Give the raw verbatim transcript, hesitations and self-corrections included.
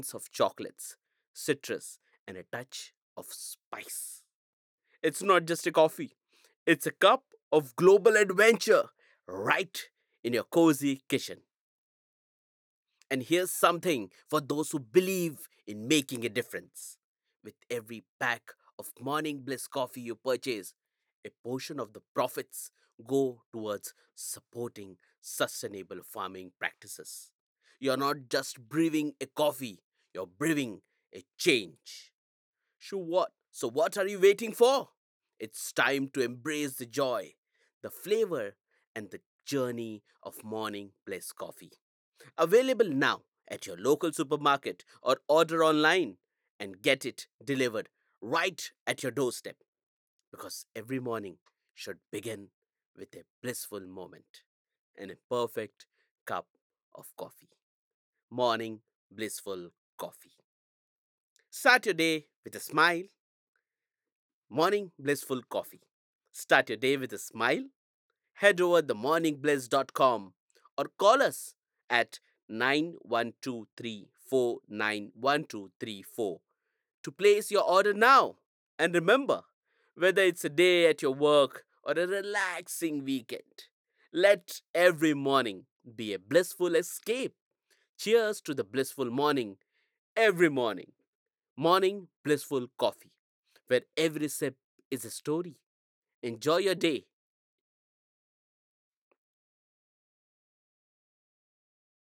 of chocolates, citrus, and a touch of spice. It's not just a coffee, it's a cup of global adventure right in your cozy kitchen. And here's something for those who believe in making a difference. With every pack of Morning Bliss coffee you purchase, a portion of the profits go towards supporting sustainable farming practices. You're not just brewing a coffee, you're brewing a change. So what? So what are you waiting for? It's time to embrace the joy, the flavor, and the journey of Morning Bliss coffee. Available now at your local supermarket or order online and get it delivered right at your doorstep because every morning should begin with a blissful moment and a perfect cup of coffee. Morning blissful coffee. Start your day with a smile. Morning blissful coffee. Start your day with a smile. Head over the morning bliss dot com or call us at nine one two three four nine one two three four to place your order now. And remember, whether it's a day at your work or a relaxing weekend, let every morning be a blissful escape. Cheers to the blissful morning every morning. Morning blissful coffee, where every sip is a story. Enjoy your day